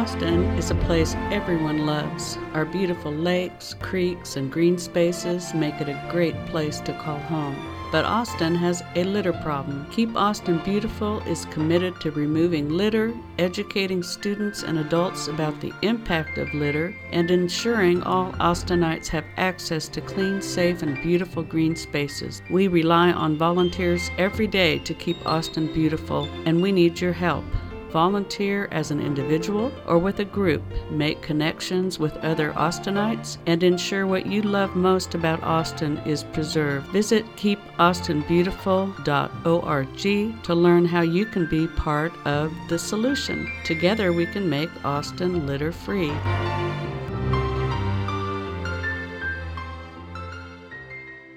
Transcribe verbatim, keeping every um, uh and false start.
Austin is a place everyone loves. Our beautiful lakes, creeks, and green spaces make it a great place to call home. But Austin has a litter problem. Keep Austin Beautiful is committed to removing litter, educating students and adults about the impact of litter, and ensuring all Austinites have access to clean, safe, and beautiful green spaces. We rely on volunteers every day to keep Austin beautiful, and we need your help. Volunteer as an individual or with a group. Make connections with other Austinites and ensure what you love most about Austin is preserved. Visit keep austin beautiful dot org to learn how you can be part of the solution. Together we can make Austin litter free.